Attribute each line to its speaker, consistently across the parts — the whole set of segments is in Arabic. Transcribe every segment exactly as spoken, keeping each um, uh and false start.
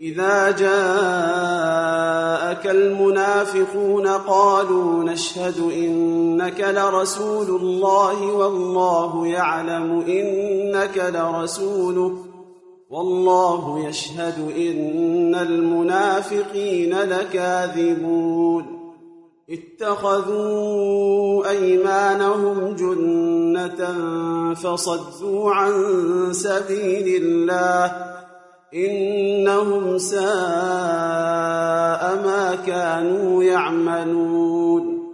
Speaker 1: إذا جاءك المنافقون قالوا نشهد إنك لرسول الله والله يعلم إنك لرسوله والله يشهد إن المنافقين لكاذبون اتخذوا أيمانهم جنة فصدوا عن سبيل الله إنهم ساء ما كانوا يعملون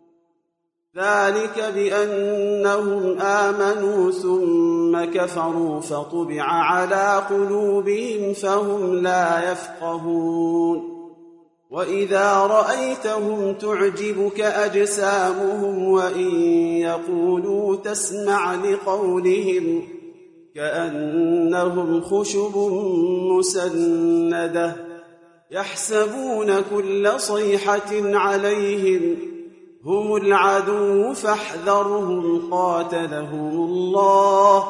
Speaker 1: ذلك بأنهم آمنوا ثم كفروا فطبع على قلوبهم فهم لا يفقهون وإذا رأيتهم تعجبك أجسامهم وإن يقولوا تسمع لقولهم كأنهم خشب مسندة يحسبون كل صيحة عليهم هم العدو فاحذرهم قاتلهم الله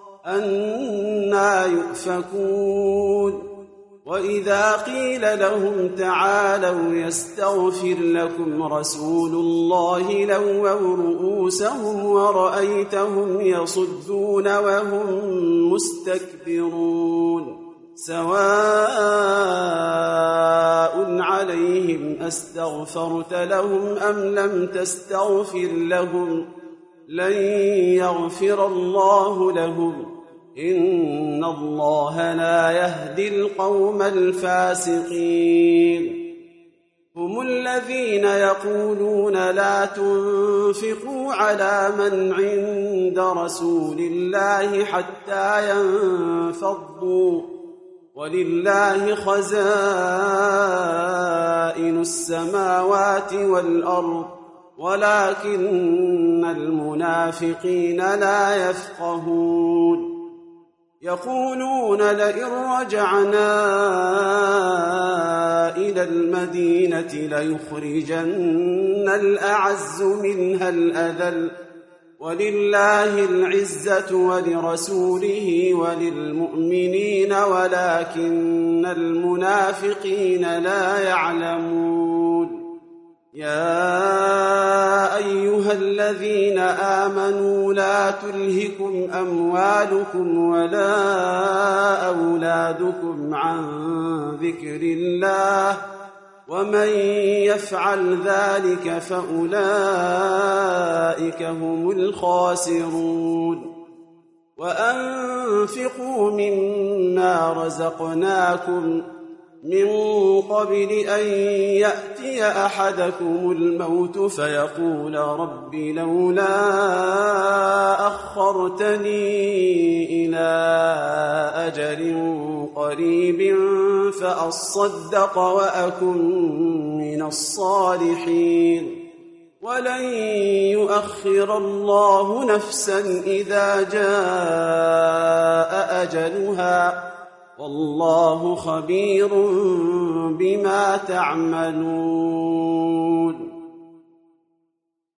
Speaker 1: أنى يؤفكون وإذا قيل لهم تعالوا يستغفر لكم رسول الله لووا رؤوسهم ورأيتهم يصدون وهم مستكبرون سواء عليهم أستغفرت لهم أم لم تستغفر لهم لن يغفر الله لهم إن الله لا يهدي القوم الفاسقين هم الذين يقولون لا تنفقوا على من عند رسول الله حتى ينفضوا ولله خزائن السماوات والأرض ولكن المنافقين لا يفقهون يقولون لئن رجعنا إلى المدينة ليخرجن الأعز منها الأذل ولله العزة ولرسوله وللمؤمنين ولكن المنافقين لا يعلمون يا أيها الذين آمنوا لا تلهكم أموالكم ولا أولادكم عن ذكر الله ومن يفعل ذلك فأولئك هم الخاسرون وأنفقوا مما رزقناكم من قبل أن يأتي أحدكم الموت فيقول رب لولا أخرتني إلى أجل قريب فأصدق وأكن من الصالحين ولن يؤخر الله نفسا إذا جاء أجلها والله خبير بما تعملون